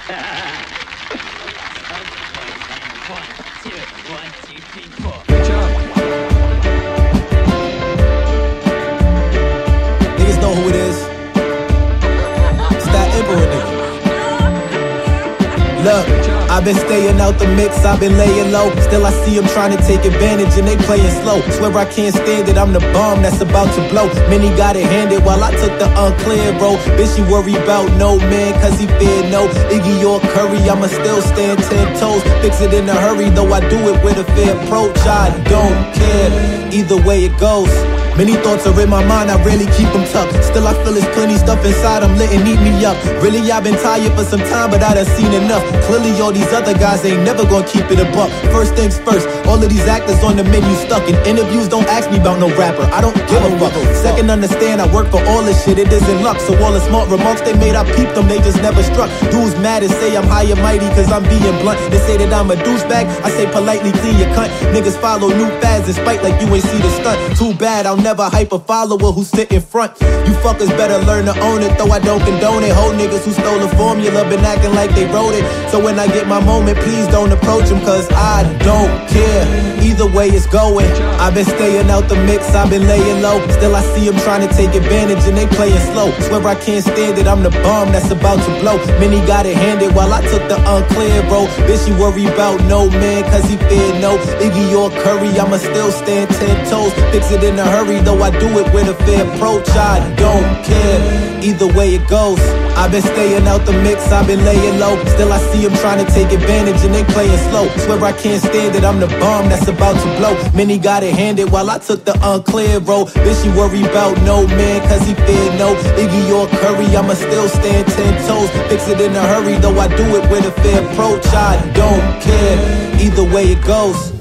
Good job. Niggas know who it is. It's that Emperor nigga. Look, I've been staying out the mix, I've been laying low. Still I see them trying to take advantage and they playing slow. Swear I can't stand it, I'm the bomb that's about to blow. Many got it handed while I took the unclear road. Bitch, you worry about no man, cause he feared no Iggy or Curry, I'ma still stand 10 toes. Fix it in a hurry, though I do it with a fair approach. I don't care, either way it goes. Many thoughts are in my mind, I rarely keep them tucked. Still I feel there's plenty stuff inside, I'm letting eat me up. Really I've been tired for some time, but I done seen enough. Clearly all these other guys ain't never gonna keep it a buck. First things first, all of these actors on the menu stuck. In interviews don't ask me about no rapper, I don't give a fuck. Second, understand I work for all this shit, it isn't luck. So all the smart remarks they made, I peeped them, they just never struck. Dudes mad and say I'm high and mighty cause I'm being blunt. They say that I'm a douchebag, I say politely clean your cunt. Niggas follow new fads and spite like you ain't see the stunt. Too bad, I'll never hype a follower who sit in front. You fuckers better learn to own it, though I don't condone it. Whole niggas who stole the formula been acting like they wrote it. So when I get my moment, please don't approach them, cause I don't care, either way it's going. I've been staying out the mix, I've been laying low. Still I see them trying to take advantage and they playing slow. Swear I can't stand it, I'm the bomb that's about to blow. Many got it handed while I took the unclear road. Bitch, you worry about no man, cause he feared no Iggy or Curry, I'ma still stand 10 toes. Fix it in a hurry, though I do it with a fair approach. I don't care, either way it goes. I've been staying out the mix, I've been laying low. Still I see them trying to take advantage and they playing slow. Swear I can't stand it, I'm the bomb that's about to blow. Many got it handed while I took the unclear road. Bitch, you worry about no man, cause he feared no Iggy or Curry, I'ma still stand 10 toes. Fix it in a hurry, though I do it with a fair approach. I don't care, either way it goes.